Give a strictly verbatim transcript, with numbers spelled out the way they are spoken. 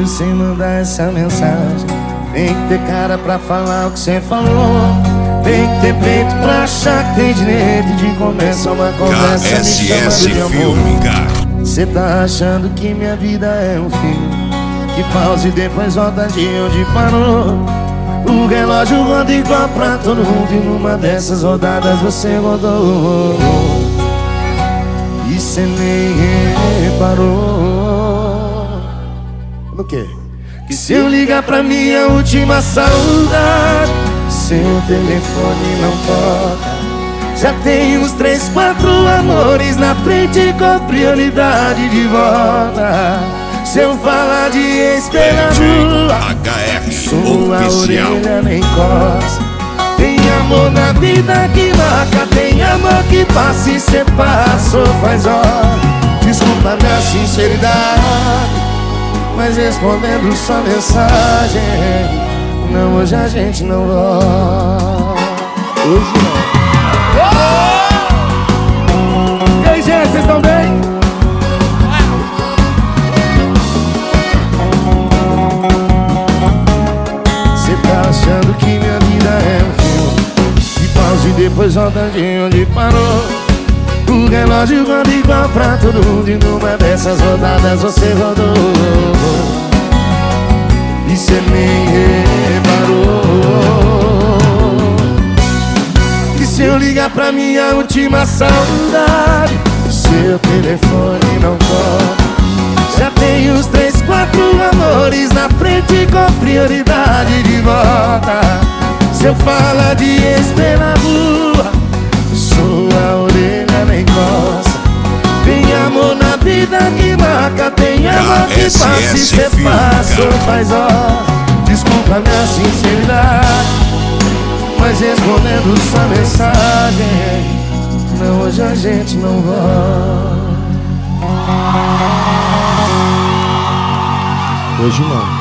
sem mandar essa mensagem. Tem que ter cara pra falar o que cê falou. Tem que ter peito pra achar que tem direito de começar uma conversa me chamando de amor. Filme, cara. Cê tá achando que minha vida é um filme que pausa e depois volta de onde parou. O relógio roda igual pra todo mundo e numa dessas rodadas você rodou. E cê nem reparou no quê? Que se eu ligar pra minha última saudade, seu telefone não toca. Já tem uns três, quatro amores na frente com prioridade de volta. Se eu falar de esperar H R sua Oficial. orelha nem coça. Tem amor na vida que marca, tem amor que passa e cê passou faz hora. Desculpa minha sinceridade, mas respondendo sua mensagem, não, hoje a gente não volta. Hoje não. E aí, gente, vocês estão bem? Cê tá achando que minha vida é um filme que pausa e depois volta de onde parou. O relógio roda igual pra todo mundo e numa dessas rodadas você rodou. E cê nem reparou que se eu ligar pra minha última saudade, seu telefone não toca. Já tem uns três, quatro amores na frente com prioridade de volta. Se eu falar de esperar na rua, sua orelha nem coça. Tem amor na vida que marca, tem amor que passa e cê passou faz hora. Desculpa minha sinceridade, mas respondendo sua mensagem, não, hoje a gente não volta. Hoje não.